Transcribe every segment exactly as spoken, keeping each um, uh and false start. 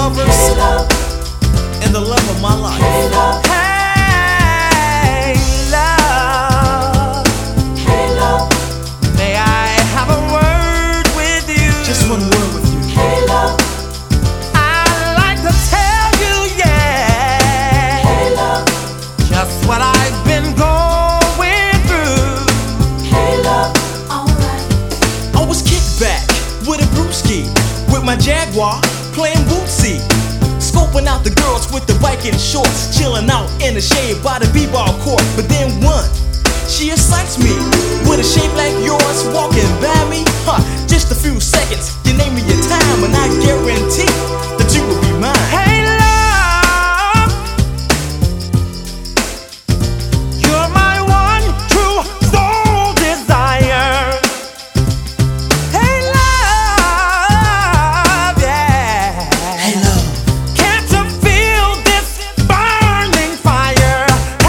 lovers, Hey love, and the love of my life. hey love, Hey, love, hey love, may I have a word with you? Just one word with you. hey love, I'd like to tell you, yeah, hey love, just what I've been going through. hey love, alright. I was kicked back with a brewski, with my Jaguar, playing bootsy, scoping out the girls with the bike and shorts, chilling out in the shade by the b-ball court. But then one, she excites me with a shape like yours, walking by me. Huh, just a few seconds, you name me your time, and I guarantee that you will be mine. Hey love, you're my one true soul desire. Hey love, yeah. Hey love, can't you feel this burning fire?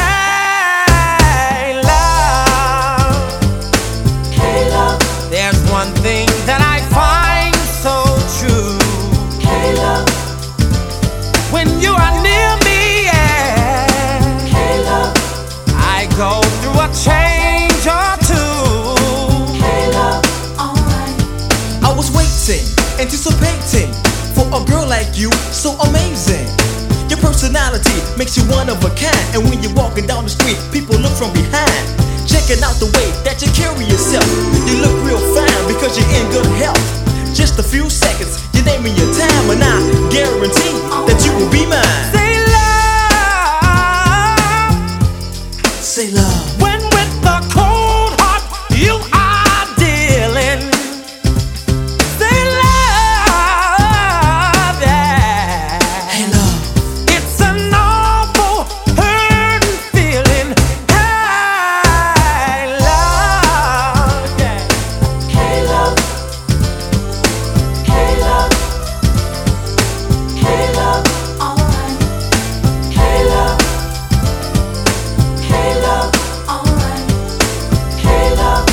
Hey love, Hey love, there's one thing that I find so true. hey love, When you are near me, yeah, hey love, I go through a change or two. hey love, alright. I was waiting, anticipating for a girl like you, so amazing. Your personality makes you one of a kind, and when you're walking down the street, people look from behind, checking out the way that you carry yourself. You look real fine because you're in good health. Just a few seconds, you name me your time, and I guarantee that you will be mine. Say love, say love. When with the cold heart you are dealing, say love, yeah. Hey love, it's an awful hurting feeling. Hey love, yeah. Hey love, hey love, hey love, alright. Hey love, hey love, alright. Hey love,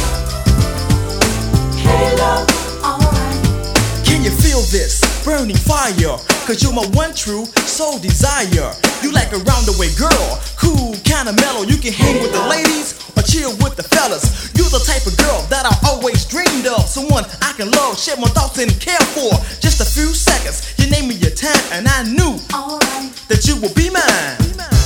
hey love, alright. Can you feel this burning fire? Cause you're my one true soul desire. You like a roundaway girl, cool, kinda mellow. You can hang with the ladies or chill with the fellas. You're the type of girl that I always dreamed of. Someone I can love, share my thoughts and care for. Just a few seconds, you name me your time, and I knew Alright. that you will be mine.